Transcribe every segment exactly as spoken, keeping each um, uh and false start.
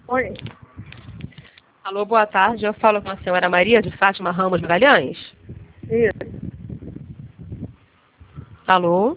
Oi. Alô, boa tarde. Eu falo com a senhora Maria de Fátima Ramos Magalhães. Isso. Alô?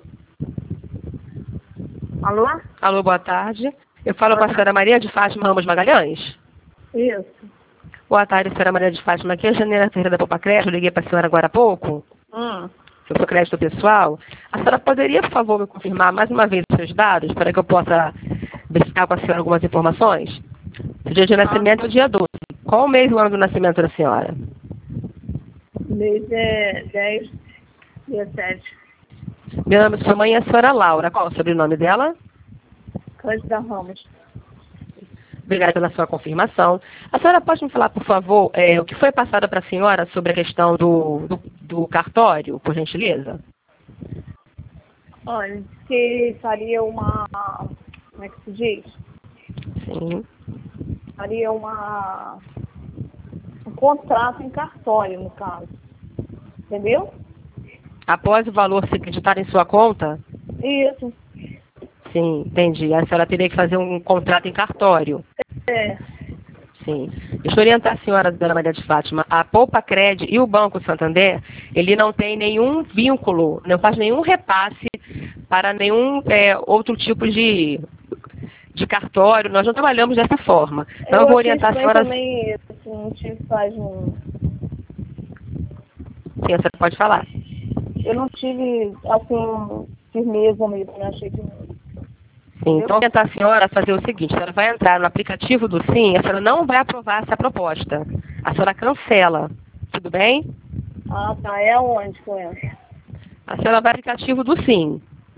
Alô? Alô, boa tarde. Eu falo Boa com a tarde. senhora Maria de Fátima Ramos Magalhães. Isso. Boa tarde, senhora Maria de Fátima. Aqui é a Janeira Ferreira da Poupa Crédito. Eu liguei para a senhora agora há pouco, Hum. sobre o crédito pessoal. A senhora poderia, por favor, me confirmar mais uma vez os seus dados para que eu possa verificar com a senhora algumas informações? O dia de nascimento é o dia doze. Qual o mês e o ano do nascimento da senhora? Mês é dez, dia sete. Meu nome de sua mãe é a senhora Laura. Qual o sobrenome dela? Cândida Ramos. Obrigada pela sua confirmação. A senhora pode me falar, por favor, é, o que foi passado para a senhora sobre a questão do, do, do cartório, por gentileza? Olha, disse que faria uma... Como é que se diz? Sim. Faria uma... Um contrato em cartório, no caso. Entendeu? Após o valor ser acreditado em sua conta? Isso. Sim, entendi. A senhora teria que fazer um contrato em cartório. É. Sim. Deixa eu orientar a senhora, dona Maria de Fátima. A Poupa Cred e o Banco Santander, ele não tem nenhum vínculo, não faz nenhum repasse para nenhum é, outro tipo de, de cartório. Nós não trabalhamos dessa forma. Então eu, Eu vou achei orientar a estranho senhora... também isso. Assim, não tive faz um... Sim, a senhora pode falar. Eu não tive, assim, firmeza mesmo. Eu achei que... Sim, então, eu vou tentar a senhora a fazer o seguinte: a senhora vai entrar no aplicativo do Sim, a senhora não vai aprovar essa proposta. A senhora cancela. Tudo bem? Ah, tá. É aonde que eu entro? A senhora vai no aplicativo do Sim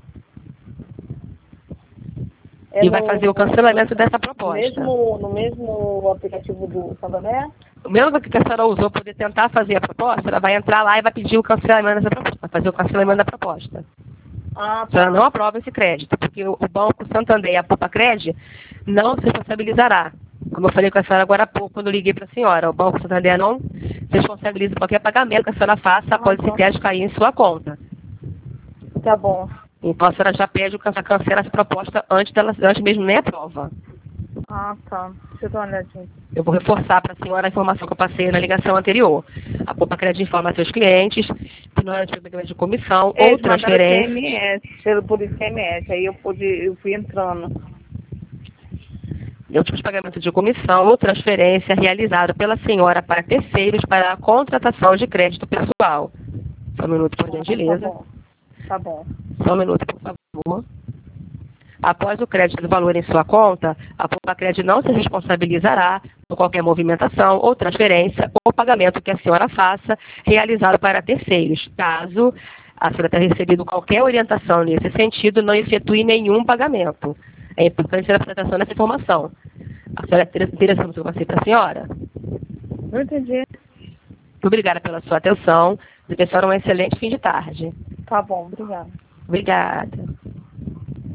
É e vai no, fazer o cancelamento dessa proposta. mesmo, no mesmo aplicativo do Santander? O mesmo que a senhora usou para poder tentar fazer a proposta, ela vai entrar lá e vai pedir o cancelamento dessa proposta, vai fazer o cancelamento da proposta. Ah, A senhora tá. não aprova esse crédito, porque o Banco Santander e a Poupa Cred não se responsabilizará. Como eu falei com a senhora agora há pouco, quando eu liguei para a senhora, o Banco Santander não se responsabiliza por qualquer pagamento que a senhora faça após Ah, esse tá. crédito cair em sua conta. Tá bom. Então a senhora já pede o can- cancela essa proposta antes, dela, antes mesmo nem aprova. Ah, tá. Deixa eu dar uma olhadinha. Eu vou reforçar para a senhora a informação que eu passei na ligação anterior. A Poupa Cred informa a seus clientes que não é pagamento de comissão ou Eles mandaram transferência. S M S, pelo por S M S. Aí eu pude, eu fui entrando. É o tipo de pagamento de comissão ou transferência realizado pela senhora para terceiros para a contratação de crédito pessoal. Só um minuto, por Ah, tá gentileza. bom. Tá bom. Só um minuto, por favor. Após o crédito do valor em sua conta, a Poupa-Cred não se responsabilizará por qualquer movimentação ou transferência ou pagamento que a senhora faça realizado para terceiros. Caso a senhora tenha recebido qualquer orientação nesse sentido, não efetue nenhum pagamento. É importante ter apresentação dessa informação. A senhora teria interessante que eu passei para a senhora? Não entendi. Muito obrigada pela sua atenção. Desejo a senhora um excelente fim de tarde. Tá bom, obrigada. Obrigada.